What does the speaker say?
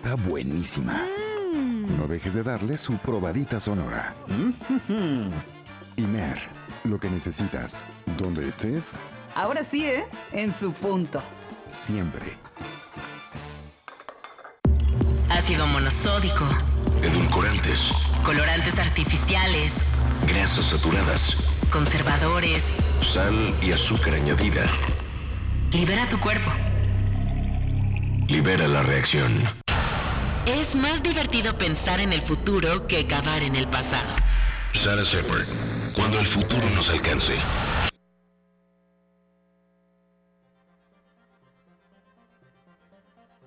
está buenísima. No dejes de darle su probadita sonora. Imer, lo que necesitas, donde estés, Ahora sí, en su punto. siempre. Ácido monosódico, Edulcorantes, colorantes artificiales, grasas saturadas, conservadores. sal y azúcar añadida. Libera tu cuerpo. Libera la reacción. Es más divertido pensar en el futuro que cavar en el pasado. Sarah Shepard, cuando el futuro nos alcance.